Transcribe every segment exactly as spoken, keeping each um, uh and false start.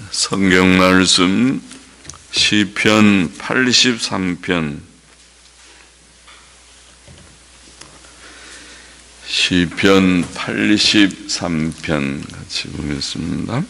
성경 말씀 시편 팔십삼 편 시편 팔십삼 편 같이 보겠습니다.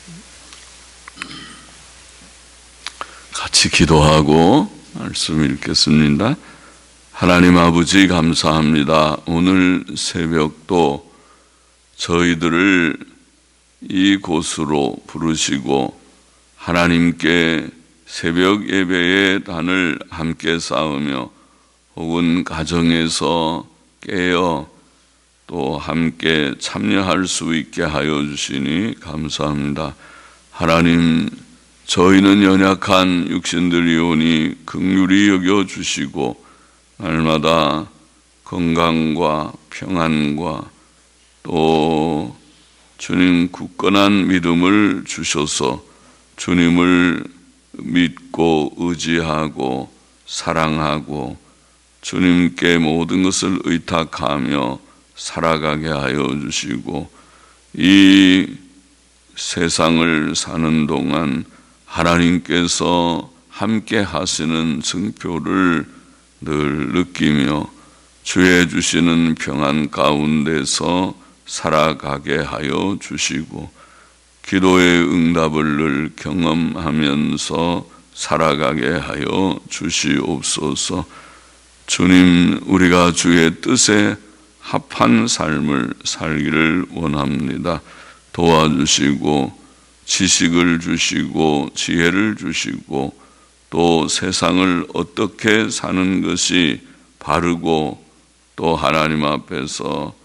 같이 기도하고 말씀 읽겠습니다. 하나님 아버지 감사합니다. 오늘 새벽도 저희들을 이곳으로 부르시고 하나님께 새벽 예배의 단을 함께 쌓으며 혹은 가정에서 깨어 또 함께 참여할 수 있게 하여 주시니 감사합니다. 하나님, 저희는 연약한 육신들이오니 긍휼히 여겨주시고 날마다 건강과 평안과 또 주님 굳건한 믿음을 주셔서 주님을 믿고 의지하고 사랑하고 주님께 모든 것을 의탁하며 살아가게 하여 주시고 이 세상을 사는 동안 하나님께서 함께 하시는 증표를 늘 느끼며 주의 주시는 평안 가운데서 살아가게 하여 주시고 기도의 응답을 늘 경험하면서 살아가게 하여 주시옵소서. 주님, 우리가 주의 뜻에 합한 삶을 살기를 원합니다. 도와주시고 지식을 주시고 지혜를 주시고 또 세상을 어떻게 사는 것이 바르고 또 하나님 앞에서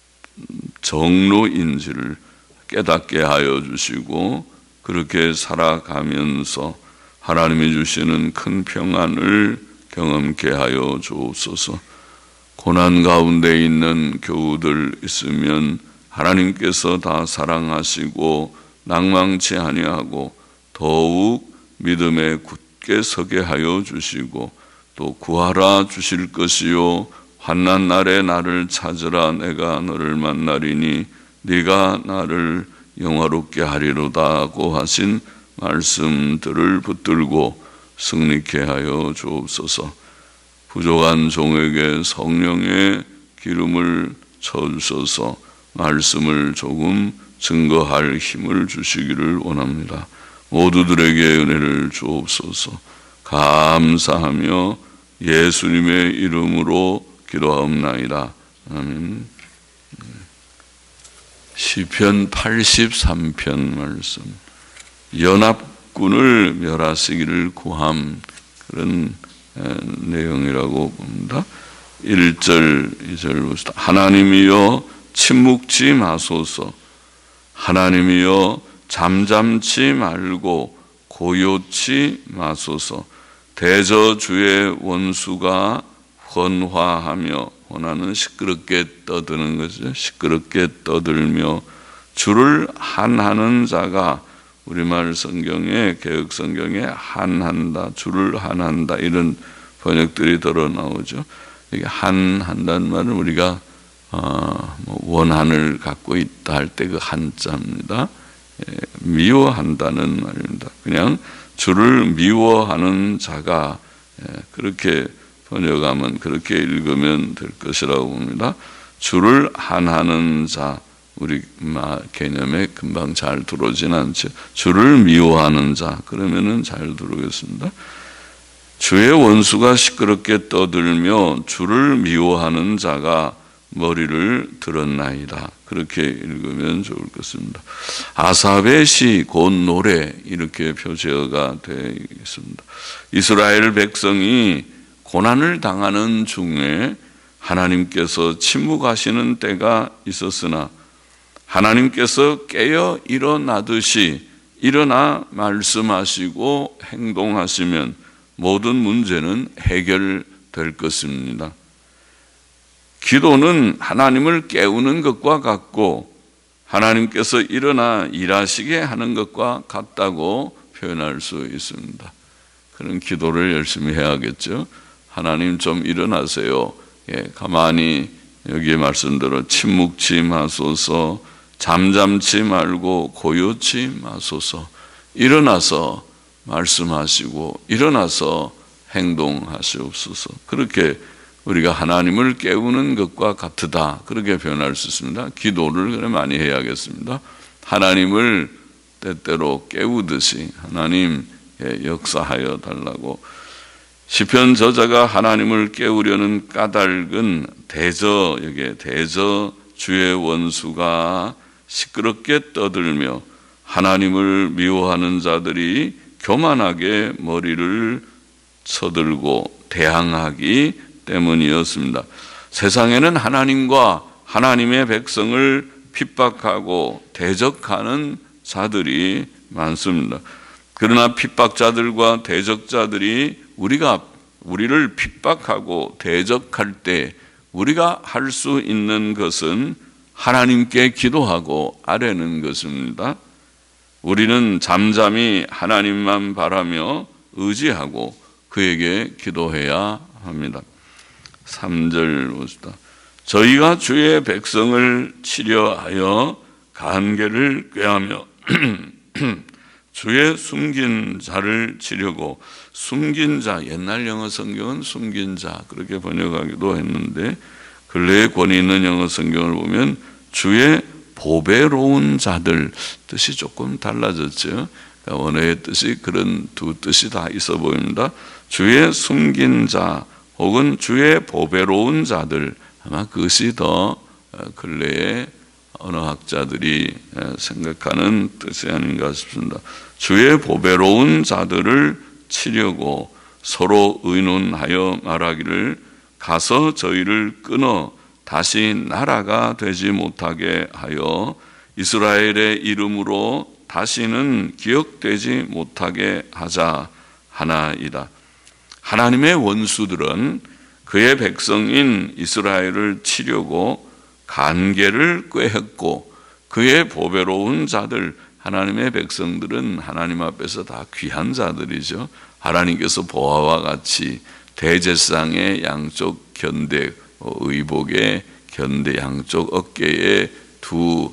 정로인지를 깨닫게 하여 주시고 그렇게 살아가면서 하나님이 주시는 큰 평안을 경험케 하여 주옵소서. 고난 가운데 있는 교우들 있으면 하나님께서 다 사랑하시고 낭망치 아니하고 더욱 믿음에 굳게 서게 하여 주시고 또 구하라 주실 것이요 환난 날에 나를 찾으라 내가 너를 만나리니 네가 나를 영화롭게 하리로다고 하신 말씀들을 붙들고 승리케 하여 주옵소서. 부족한 종에게 성령의 기름을 쳐주셔서 말씀을 조금 증거할 힘을 주시기를 원합니다. 모두들에게 은혜를 주옵소서. 감사하며 예수님의 이름으로 기도하옵나이다. 아멘. 시편 팔십삼 편 말씀. 연합군을 멸하시기를 구함, 그런 내용이라고 봅니다. 일 절, 이 절 봅시다. 하나님이여 침묵지 마소서. 하나님이여 잠잠치 말고 고요치 마소서. 대저 주의 원수가 헌화하며, 원하는 시끄럽게 떠드는 거죠. 시끄럽게 떠들며 주를 한하는 자가, 우리말 성경에, 개혁 성경에 한한다, 주를 한한다 이런 번역들이 들어 나오죠. 이게 한한다는 말은 우리가 어, 뭐 원한을 갖고 있다 할 때 그 한자입니다. 예, 미워한다는 말입니다. 그냥 주를 미워하는 자가, 예, 그렇게 번역하면, 그렇게 읽으면 될 것이라고 봅니다. 주를 한하는 자, 우리 개념에 금방 잘 들어오진 않죠. 주를 미워하는 자, 그러면은 잘 들어오겠습니다. 주의 원수가 시끄럽게 떠들며 주를 미워하는 자가 머리를 들었나이다. 그렇게 읽으면 좋을 것 같습니다. 아삽의 시, 곧 노래, 이렇게 표제가 되어 있습니다. 이스라엘 백성이 고난을 당하는 중에 하나님께서 침묵하시는 때가 있었으나 하나님께서 깨어 일어나듯이 일어나 말씀하시고 행동하시면 모든 문제는 해결될 것입니다. 기도는 하나님을 깨우는 것과 같고 하나님께서 일어나 일하시게 하는 것과 같다고 표현할 수 있습니다. 그런 기도를 열심히 해야겠죠. 하나님 좀 일어나세요. 예, 가만히 여기에 말씀대로 침묵치 마소서, 잠잠치 말고 고요치 마소서. 일어나서 말씀하시고 일어나서 행동하시옵소서. 그렇게 우리가 하나님을 깨우는 것과 같으다, 그렇게 표현할 수 있습니다. 기도를 많이 해야겠습니다. 하나님을 때때로 깨우듯이 하나님 역사하여 달라고. 시편 저자가 하나님을 깨우려는 까닭은 대저, 여기에 대저 주의 원수가 시끄럽게 떠들며 하나님을 미워하는 자들이 교만하게 머리를 쳐들고 대항하기 때문이었습니다. 세상에는 하나님과 하나님의 백성을 핍박하고 대적하는 자들이 많습니다. 그러나 핍박자들과 대적자들이 우리가 우리를 핍박하고 대적할 때 우리가 할 수 있는 것은 하나님께 기도하고 아뢰는 것입니다. 우리는 잠잠히 하나님만 바라며 의지하고 그에게 기도해야 합니다. 삼 절 봅시다. 저희가 주의 백성을 치려하여 간계를 꾀하며 주의 숨긴 자를 치려고. 숨긴 자, 옛날 영어 성경은 숨긴 자 그렇게 번역하기도 했는데 근래에 권위 있는 영어 성경을 보면 주의 보배로운 자들, 뜻이 조금 달라졌죠. 원어의 뜻이 그런 두 뜻이 다 있어 보입니다. 주의 숨긴 자 혹은 주의 보배로운 자들, 아마 그것이 더 근래의 언어학자들이 생각하는 뜻이 아닌가 싶습니다. 주의 보배로운 자들을 치려고 서로 의논하여 말하기를 가서 저희를 끊어 다시 나라가 되지 못하게 하여 이스라엘의 이름으로 다시는 기억되지 못하게 하자 하나이다. 하나님의 원수들은 그의 백성인 이스라엘을 치려고 간계를 꾀했고 그의 보배로운 자들, 하나님의 백성들은 하나님 앞에서 다 귀한 자들이죠. 하나님께서 보아와 같이 대제사장의 양쪽 견대, 의복의 견대 양쪽 어깨에 두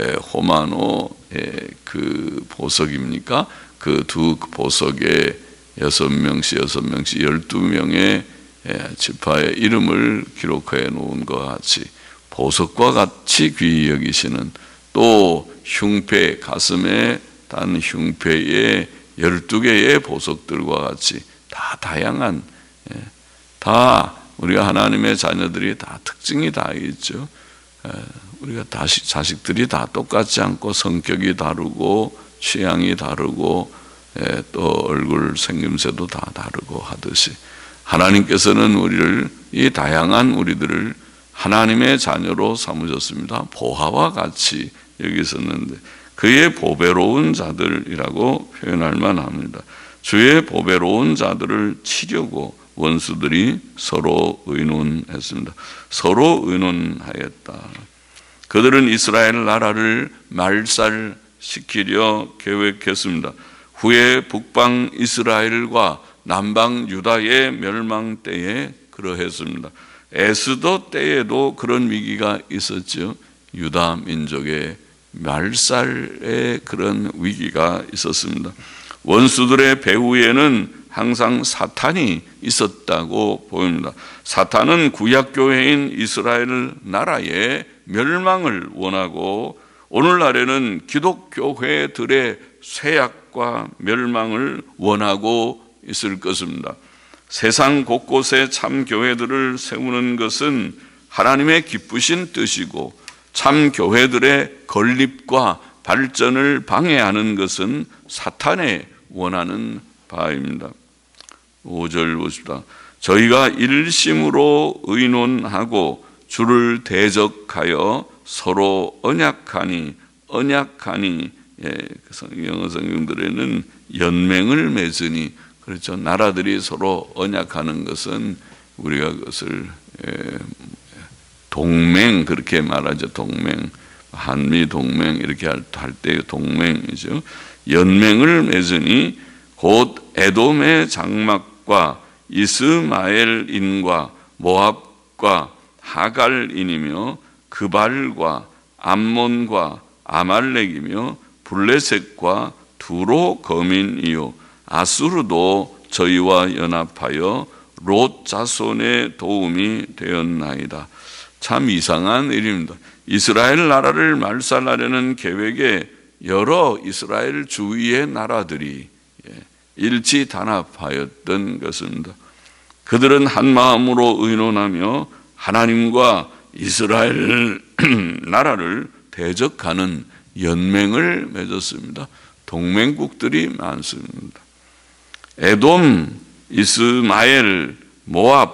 호마노 그 보석입니까? 그 두 보석에 여섯 명씩 여섯 명씩 열두 명의 지파의 이름을 기록해 놓은 것 같이 보석과 같이 귀히 여기시는, 또 흉패, 가슴에 단 흉패에 열두 개의 보석들과 같이 다 다양한, 다 우리가 하나님의 자녀들이 다 특징이 다 있죠. 우리가 다시 자식들이 다 똑같지 않고 성격이 다르고 취향이 다르고 또 얼굴 생김새도 다 다르고 하듯이 하나님께서는 우리를, 이 다양한 우리들을 하나님의 자녀로 삼으셨습니다. 보화와 같이 여기셨는데 그의 보배로운 자들이라고 표현할 만합니다. 주의 보배로운 자들을 치려고 원수들이 서로 의논했습니다. 서로 의논하였다. 그들은 이스라엘 나라를 말살시키려 계획했습니다. 후에 북방 이스라엘과 남방 유다의 멸망 때에 그러했습니다. 에스더 때에도 그런 위기가 있었죠. 유다 민족의 말살의 그런 위기가 있었습니다. 원수들의 배후에는 항상 사탄이 있었다고 보입니다. 사탄은 구약교회인 이스라엘 나라의 멸망을 원하고 오늘날에는 기독교회들의 쇠약과 멸망을 원하고 있을 것입니다. 세상 곳곳에 참 교회들을 세우는 것은 하나님의 기쁘신 뜻이고 참 교회들의 건립과 발전을 방해하는 것은 사탄의 원하는 바입니다. 오 절 보십시다. 저희가 일심으로 의논하고 주를 대적하여 서로 언약하니, 언약하니, 예, 영어 성경들에는 연맹을 맺으니, 그렇죠. 나라들이 서로 언약하는 것은 우리가 그것을 동맹, 그렇게 말하죠. 동맹, 한미 동맹 이렇게 할 때 동맹이죠. 연맹을 맺으니 곧 에돔의 장막과 이스마엘인과 모압과 하갈인이며 그발과 암몬과 아말렉이며 블레셋과 두로 거민이요 아수르도 저희와 연합하여 롯 자손의 도움이 되었나이다. 참 이상한 일입니다. 이스라엘 나라를 말살하려는 계획에 여러 이스라엘 주위의 나라들이 일치 단합하였던 것입니다. 그들은 한 마음으로 의논하며 하나님과 이스라엘 나라를 대적하는 연맹을 맺었습니다. 동맹국들이 많습니다. 에돔, 이스마엘, 모압,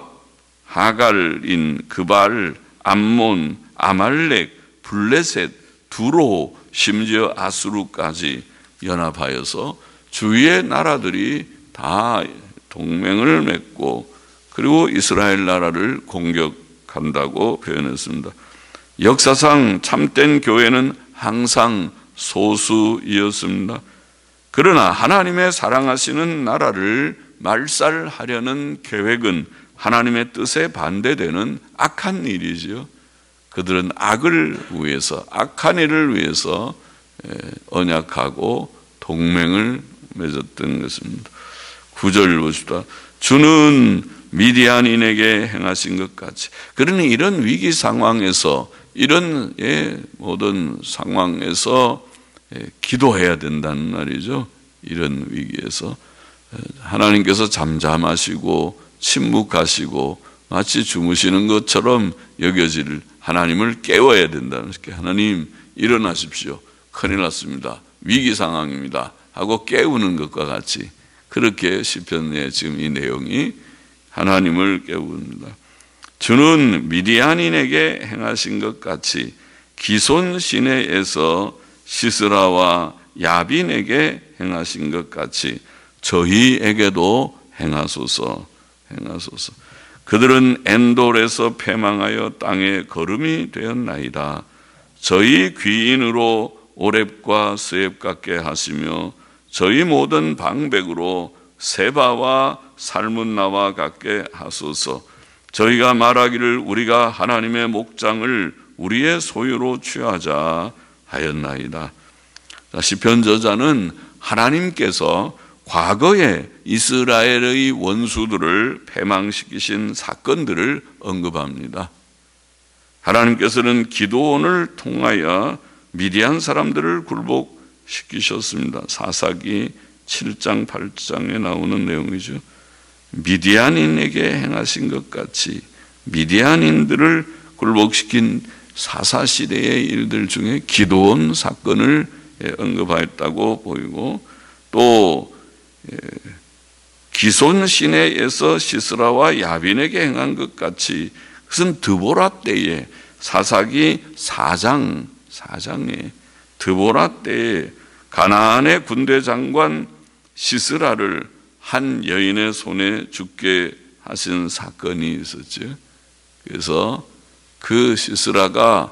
하갈인, 그발, 암몬, 아말렉, 블레셋, 두로, 심지어 아수르까지 연합하여서 주위의 나라들이 다 동맹을 맺고 그리고 이스라엘 나라를 공격한다고 표현했습니다. 역사상 참된 교회는 항상 소수이었습니다. 그러나 하나님의 사랑하시는 나라를 말살하려는 계획은 하나님의 뜻에 반대되는 악한 일이지요. 그들은 악을 위해서, 악한 일을 위해서 언약하고 동맹을 맺었던 것입니다. 구 절 보십시다. 주는 미디안인에게 행하신 것 같이. 그러니 이런 위기 상황에서, 이런 모든 상황에서 기도해야 된다는 말이죠. 이런 위기에서 하나님께서 잠잠하시고 침묵하시고 마치 주무시는 것처럼 여겨질 하나님을 깨워야 된다는 거예요. 하나님 일어나십시오. 큰일 났습니다. 위기 상황입니다. 하고 깨우는 것과 같이 그렇게 시편의 지금 이 내용이 하나님을 깨웁니다. 주는 미디안인에게 행하신 것 같이 기손 시내에서 시스라와 야빈에게 행하신 것 같이 저희에게도 행하소서 행하소서. 그들은 엔돌에서 패망하여 땅에 거름이 되었나이다. 저희 귀인으로 오렙과 스앱 같게 하시며 저희 모든 방백으로 세바와 살문나와 같게 하소서. 저희가 말하기를 우리가 하나님의 목장을 우리의 소유로 취하자 하였나이다. 시편 저자는 하나님께서 과거에 이스라엘의 원수들을 패망시키신 사건들을 언급합니다. 하나님께서는 기드온을 통하여 미디안 사람들을 굴복시키셨습니다. 사사기 칠 장 팔 장에 나오는 내용이죠. 미디안인에게 행하신 것 같이 미디안인들을 굴복시킨 사사시대의 일들 중에 기드온 사건을 언급하였다고 보이고, 또 기손 시내에서 시스라와 야빈에게 행한 것 같이 그것은 드보라 때에 사사기 사 장 사 장에 드보라 때에 가나안의 군대 장관 시스라를 한 여인의 손에 죽게 하신 사건이 있었죠. 그래서 그 시스라가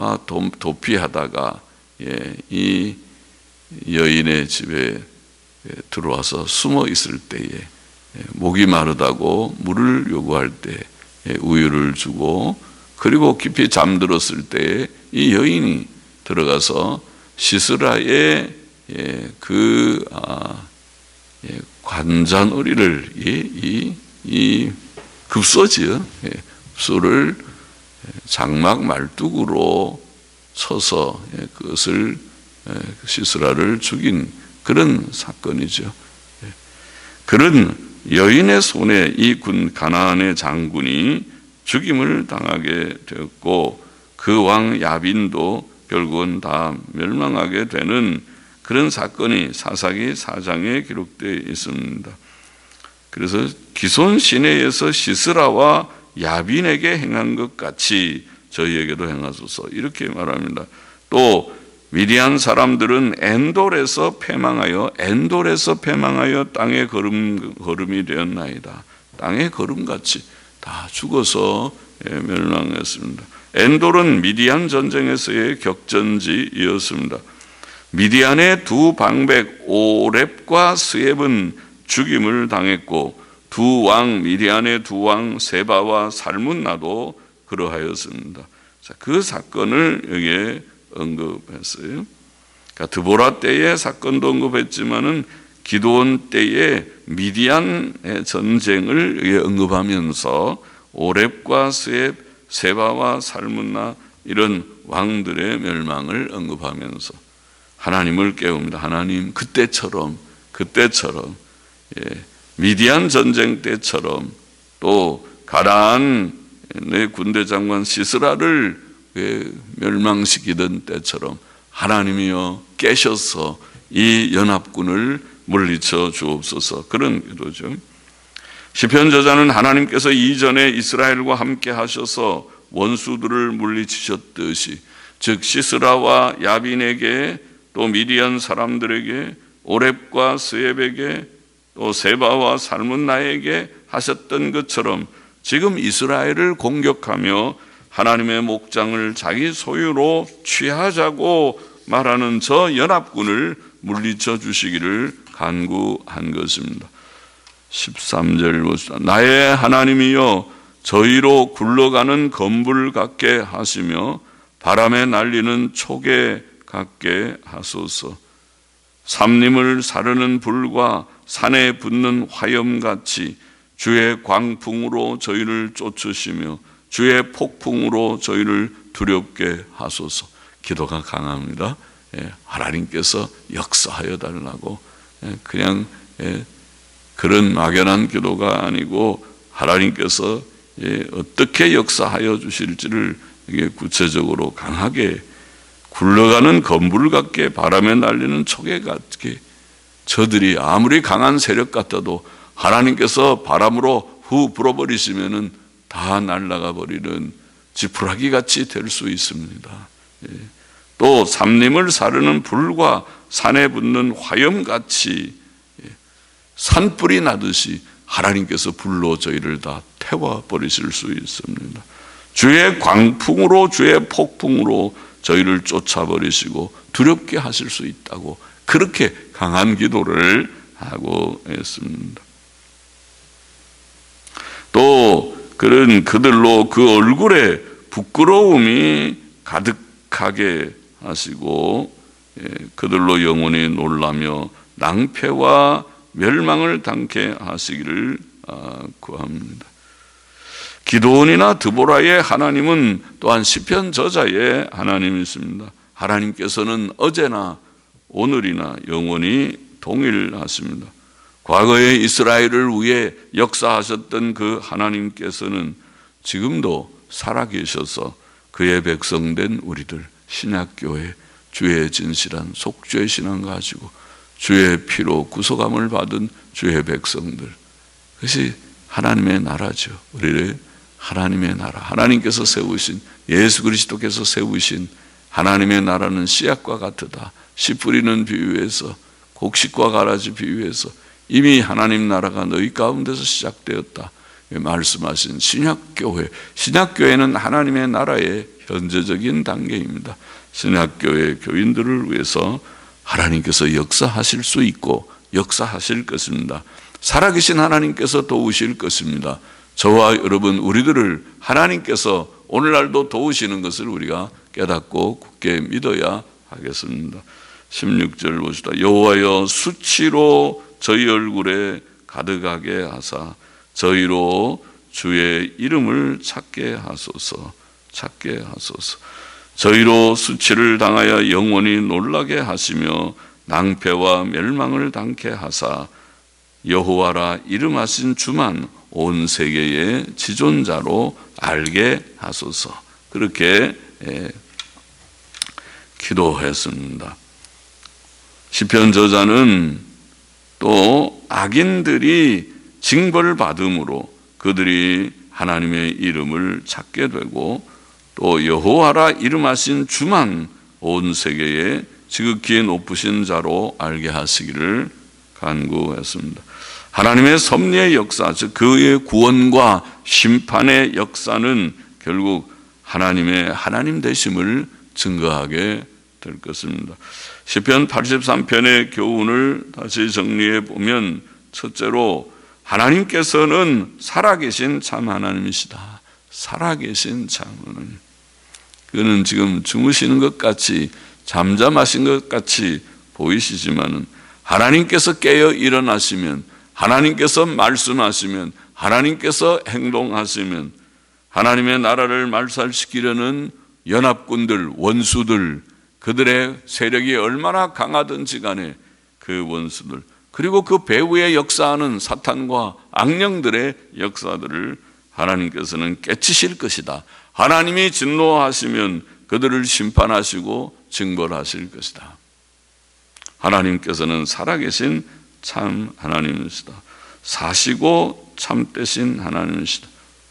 도피하다가 이 여인의 집에 들어와서 숨어 있을 때에 목이 마르다고 물을 요구할 때 우유를 주고, 그리고 깊이 잠들었을 때에 이 여인이 들어가서 시스라의 그 관자놀이를 이, 이 급소지요. 급소를 장막 말뚝으로 쳐서 그것을 시스라를 죽인 그런 사건이죠. 그런 여인의 손에 이 군 가나안의 장군이 죽임을 당하게 되었고, 그 왕 야빈도 결국은 다 멸망하게 되는 그런 사건이 사사기 사 장에 기록되어 있습니다. 그래서 기손 시내에서 시스라와 야빈에게 행한 것 같이 저희에게도 행하소서 이렇게 말합니다. 또 미디안 사람들은 엔돌에서 패망하여 엔돌에서 패망하여 땅의 거름, 거름이 되었나이다. 땅의 거름같이 다 죽어서 멸망했습니다. 엔돌은 미디안 전쟁에서의 격전지이었습니다. 미디안의 두 방백 오렙과 스앱은 죽임을 당했고, 두 왕 미디안의 두 왕 세바와 살문나도 그러하였습니다. 자, 그 사건을 여기에 언급했어요. 그러니까 드보라 때의 사건도 언급했지만은 기드온 때의 미디안의 전쟁을 언급하면서 오렙과 스앱, 세바와 살문나 이런 왕들의 멸망을 언급하면서 하나님을 깨웁니다. 하나님, 그때처럼 그때처럼 예, 미디안 전쟁 때처럼 또 가나안의 군대 장관 시스라를 멸망시키던 때처럼 하나님이여 깨셔서 이 연합군을 물리쳐 주옵소서. 그런 기도죠. 시편 저자는 하나님께서 이전에 이스라엘과 함께 하셔서 원수들을 물리치셨듯이, 즉 시스라와 야빈에게 또 미디안 사람들에게 오렙과 스앱에게 또 세바와 살문나에게 하셨던 것처럼 지금 이스라엘을 공격하며 하나님의 목장을 자기 소유로 취하자고 말하는 저 연합군을 물리쳐 주시기를 간구한 것입니다. 십삼 절 보시다. 나의 하나님이여 저희로 굴러가는 검불 같게 하시며 바람에 날리는 촉에 같게 하소서. 삼림을 사르는 불과 산에 붙는 화염같이 주의 광풍으로 저희를 쫓으시며 주의 폭풍으로 저희를 두렵게 하소서. 기도가 강합니다. 예, 하나님께서 역사하여 달라고. 예, 그냥 예, 그런 막연한 기도가 아니고 하나님께서 예, 어떻게 역사하여 주실지를 이게 구체적으로 강하게, 굴러가는 건불 같게 바람에 날리는 촉에 같게, 저들이 아무리 강한 세력 같아도 하나님께서 바람으로 후 불어버리시면은 다 날아가 버리는 지푸라기 같이 될 수 있습니다. 예. 또 삼림을 사르는 불과 산에 붙는 화염같이 예. 산불이 나듯이 하나님께서 불로 저희를 다 태워버리실 수 있습니다. 주의 광풍으로 주의 폭풍으로 저희를 쫓아버리시고 두렵게 하실 수 있다고 그렇게 강한 기도를 하고 있습니다. 또 그런 그들로 그 얼굴에 부끄러움이 가득하게 하시고 그들로 영원히 놀라며 낭패와 멸망을 당케 하시기를 구합니다. 기드온이나 드보라의 하나님은 또한 시편 저자의 하나님이십니다. 하나님께서는 어제나 오늘이나 영원히 동일하십니다. 과거에 이스라엘을 위해 역사하셨던 그 하나님께서는 지금도 살아계셔서 그의 백성된 우리들, 신약교회 주의 진실한 속죄 신앙 가지고 주의 피로 구속함을 받은 주의 백성들, 그것이 하나님의 나라죠. 우리를 하나님의 나라, 하나님께서 세우신, 예수 그리스도께서 세우신 하나님의 나라는 씨앗과 같으다. 씨 뿌리는 비유에서, 곡식과 가라지 비유에서 이미 하나님 나라가 너희 가운데서 시작되었다 말씀하신 신약교회. 신약교회는 하나님의 나라의 현재적인 단계입니다. 신약교회 교인들을 위해서 하나님께서 역사하실 수 있고 역사하실 것입니다. 살아계신 하나님께서 도우실 것입니다. 저와 여러분 우리들을 하나님께서 오늘날도 도우시는 것을 우리가 깨닫고 굳게 믿어야 하겠습니다. 십육 절 보시다. 여호와여 수치로 저희 얼굴에 가득하게 하사 저희로 주의 이름을 찾게 하소서. 찾게 하소서. 저희로 수치를 당하여 영원히 놀라게 하시며 낭패와 멸망을 당케 하사 여호와라 이름하신 주만 온 세계의 지존자로 알게 하소서. 그렇게 기도했습니다. 시편 저자는 또 악인들이 징벌 받음으로 그들이 하나님의 이름을 찾게 되고 또 여호와라 이름하신 주만 온 세계에 지극히 높으신 자로 알게 하시기를 간구했습니다. 하나님의 섭리의 역사, 즉 그의 구원과 심판의 역사는 결국 하나님의 하나님 되심을 증거하게 될 것입니다. 시편 팔십삼 편의 교훈을 다시 정리해 보면 첫째로 하나님께서는 살아계신 참 하나님이시다. 살아계신 참 하나님. 그는 지금 주무시는 것 같이 잠잠하신 것 같이 보이시지만은 하나님께서 깨어 일어나시면, 하나님께서 말씀하시면, 하나님께서 행동하시면 하나님의 나라를 말살시키려는 연합군들, 원수들, 그들의 세력이 얼마나 강하든지 간에 그 원수들, 그리고 그 배후에 역사하는 사탄과 악령들의 역사들을 하나님께서는 깨치실 것이다. 하나님이 진노하시면 그들을 심판하시고 징벌하실 것이다. 하나님께서는 살아계신 참 하나님이시다. 사시고 참되신 하나님이시다.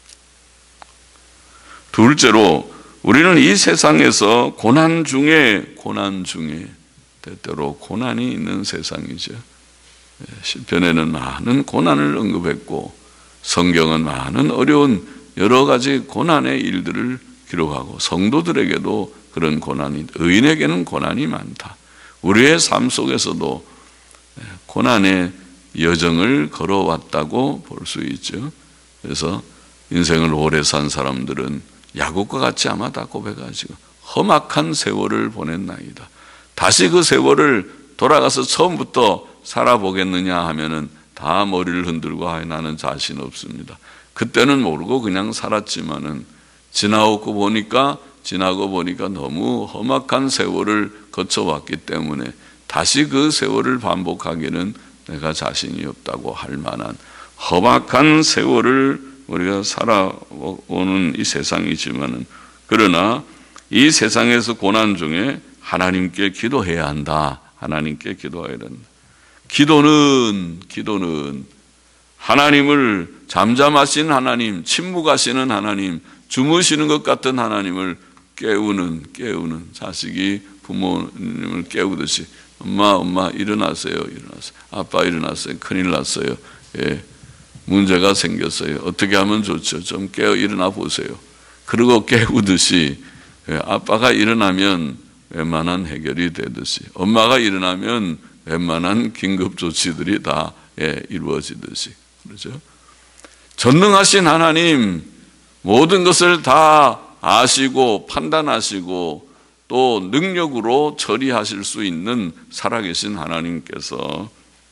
둘째로 우리는 이 세상에서 고난 중에 고난 중에 때때로 고난이 있는 세상이죠. 시편에는 많은 고난을 언급했고 성경은 많은 어려운 여러 가지 고난의 일들을 기록하고 성도들에게도 그런 고난이, 의인에게는 고난이 많다. 우리의 삶 속에서도 고난의 여정을 걸어왔다고 볼 수 있죠. 그래서 인생을 오래 산 사람들은 야곱과 같이 아마 다 고백하시고 험악한 세월을 보냈나이다. 다시 그 세월을 돌아가서 처음부터 살아보겠느냐 하면은 다 머리를 흔들고 아, 나는 자신 없습니다. 그때는 모르고 그냥 살았지만은 지나고 보니까 지나고 보니까 너무 험악한 세월을 거쳐왔기 때문에 다시 그 세월을 반복하기는 내가 자신이 없다고 할 만한 험악한 세월을 우리가 살아오는 이 세상이지만은, 그러나 이 세상에서 고난 중에 하나님께 기도해야 한다. 하나님께 기도해야 된다. 기도는 기도는 하나님을, 잠잠하신 하나님, 침묵하시는 하나님, 주무시는 것 같은 하나님을 깨우는 깨우는 자식이 부모님을 깨우듯이 엄마 엄마 일어나세요, 일어나세요. 아빠 일어나세요. 큰일 났어요. 예, 문제가 생겼어요. 어떻게 하면 좋죠? 좀 깨어 일어나 보세요. 그리고 깨우듯이, 예, 아빠가 일어나면 웬만한 해결이 되듯이, 엄마가 일어나면 웬만한 긴급 조치들이 다, 예, 이루어지듯이, 그렇죠? 전능하신 하나님, 모든 것을 다 아시고 판단하시고 또 능력으로 처리하실 수 있는 살아계신 하나님께서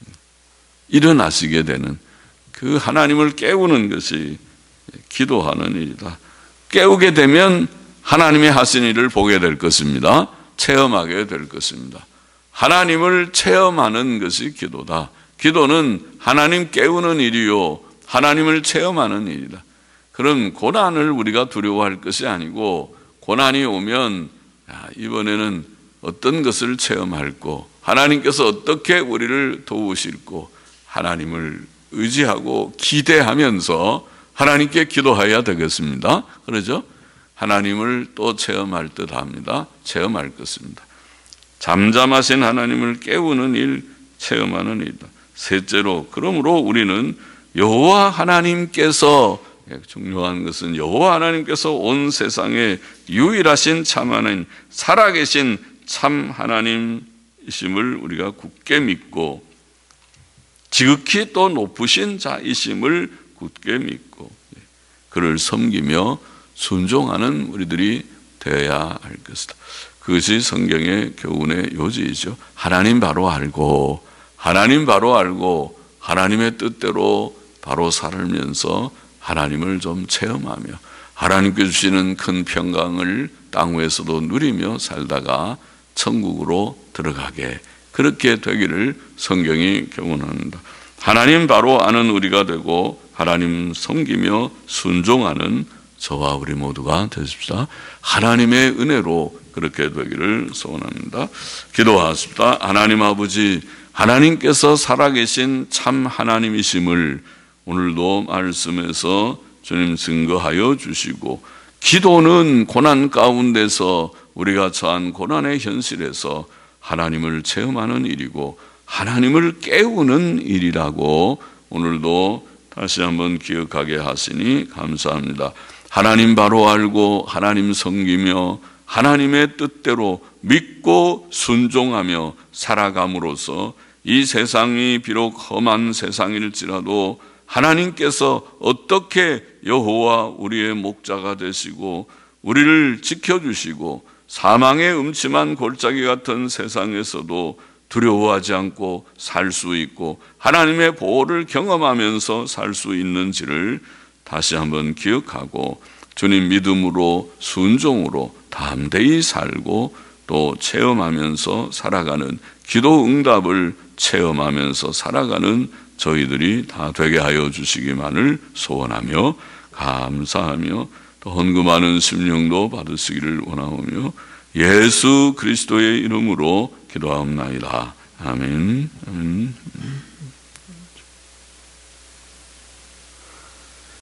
일어나시게 되는 그 하나님을 깨우는 것이 기도하는 일이다. 깨우게 되면 하나님의 하신 일을 보게 될 것입니다. 체험하게 될 것입니다. 하나님을 체험하는 것이 기도다. 기도는 하나님 깨우는 일이요, 하나님을 체험하는 일이다. 그런 고난을 우리가 두려워할 것이 아니고, 고난이 오면 이번에는 어떤 것을 체험할고 하나님께서 어떻게 우리를 도우실고 하나님을 의지하고 기대하면서 하나님께 기도해야 되겠습니다. 그러죠? 하나님을 또 체험할 듯 합니다. 체험할 것입니다. 잠잠하신 하나님을 깨우는 일, 체험하는 일이다. 셋째로, 그러므로 우리는 여호와 하나님께서, 중요한 것은 여호와 하나님께서 온 세상에 유일하신 참 하나님, 살아계신 참 하나님이심을 우리가 굳게 믿고, 지극히 또 높으신 자이심을 굳게 믿고 그를 섬기며 순종하는 우리들이 되어야 할 것이다. 그것이 성경의 교훈의 요지이죠. 하나님 바로 알고, 하나님 바로 알고 하나님의 뜻대로 바로 살면서 하나님을 좀 체험하며 하나님께 주시는 큰 평강을 땅 위에서도 누리며 살다가 천국으로 들어가게, 그렇게 되기를 성경이 교훈합니다. 하나님 바로 아는 우리가 되고 하나님 섬기며 순종하는 저와 우리 모두가 되십시다. 하나님의 은혜로 그렇게 되기를 소원합니다. 기도하십시다. 하나님 아버지, 하나님께서 살아계신 참 하나님이심을 오늘도 말씀에서 주님 증거하여 주시고, 기도는 고난 가운데서 우리가 처한 고난의 현실에서 하나님을 체험하는 일이고 하나님을 깨우는 일이라고 오늘도 다시 한번 기억하게 하시니 감사합니다. 하나님 바로 알고 하나님 섬기며 하나님의 뜻대로 믿고 순종하며 살아감으로써 이 세상이 비록 험한 세상일지라도 하나님께서 어떻게 여호와 우리의 목자가 되시고 우리를 지켜주시고 사망의 음침한 골짜기 같은 세상에서도 두려워하지 않고 살 수 있고 하나님의 보호를 경험하면서 살 수 있는지를 다시 한번 기억하고 주님 믿음으로 순종으로 담대히 살고 또 체험하면서 살아가는 기도 응답을 체험하면서 살아가는 저희들이 다 되게 하여 주시기만을 소원하며 감사하며 또 헌금하는 심령도 받으시기를 원하오며 예수 그리스도의 이름으로 기도하옵나이다. 아멘. 아멘.